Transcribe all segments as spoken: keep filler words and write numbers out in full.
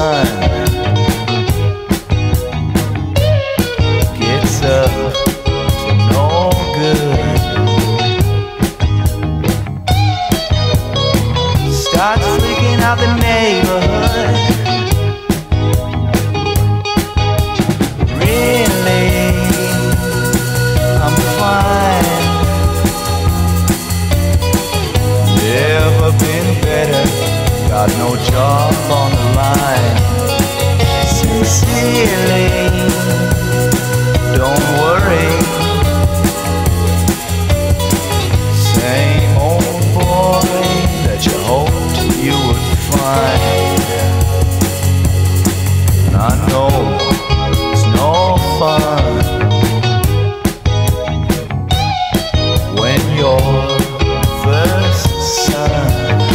son gets up to no good, starts freaking out the neighborhood. Really, I'm fine. Never been better. Got no job on the line. Sincerely, don't worry. Same old boy that you hoped you would find. And I know it's no fun when your first son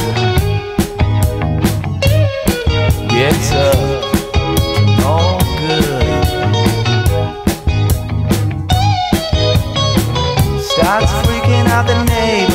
gets up to no good, starts freaking out the neighbors.